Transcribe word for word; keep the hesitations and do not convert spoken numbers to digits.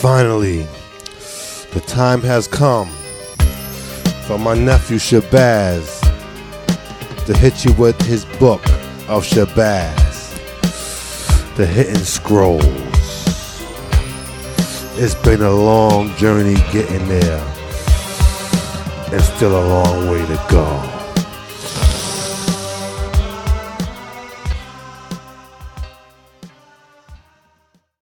Finally, the time has come for my nephew Shabazz to hit you with his book of Shabazz, The Hidden Scrolls. It's been a long journey getting there, and still a long way to go.